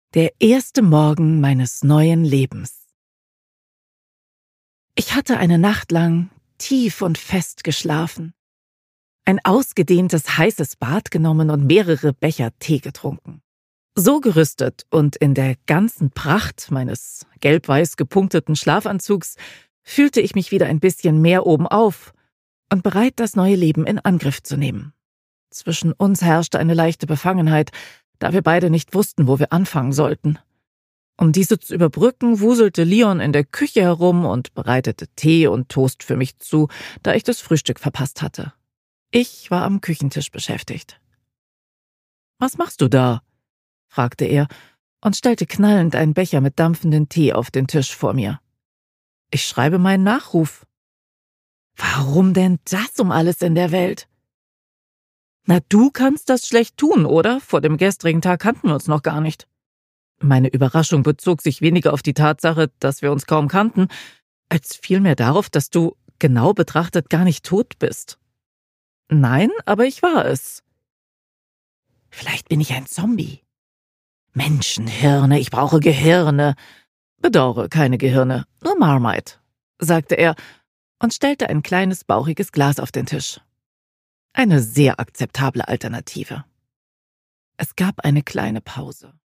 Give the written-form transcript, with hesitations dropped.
Der erste Morgen meines neuen Lebens. Ich hatte eine Nacht lang tief und fest geschlafen, ein ausgedehntes heißes Bad genommen und mehrere Becher Tee getrunken. So gerüstet und in der ganzen Pracht meines gelb-weiß gepunkteten Schlafanzugs fühlte ich mich wieder ein bisschen mehr obenauf und bereit, das neue Leben in Angriff zu nehmen. Zwischen uns herrschte eine leichte Befangenheit, da wir beide nicht wussten, wo wir anfangen sollten. Um diese zu überbrücken, wuselte Leon in der Küche herum und bereitete Tee und Toast für mich zu, da ich das Frühstück verpasst hatte. Ich war am Küchentisch beschäftigt. »Was machst du da?« fragte er und stellte knallend einen Becher mit dampfendem Tee auf den Tisch vor mir. »Ich schreibe meinen Nachruf.« »Warum denn das um alles in der Welt?« »Na, du kannst das schlecht tun, oder? Vor dem gestrigen Tag kannten wir uns noch gar nicht.« Meine Überraschung bezog sich weniger auf die Tatsache, dass wir uns kaum kannten, als vielmehr darauf, dass du, genau betrachtet, gar nicht tot bist. »Nein, aber ich war es.« »Vielleicht bin ich ein Zombie.« »Menschenhirne, ich brauche Gehirne.« »Bedauere keine Gehirne, nur Marmite«, sagte er und stellte ein kleines, bauchiges Glas auf den Tisch. Eine sehr akzeptable Alternative. Es gab eine kleine Pause.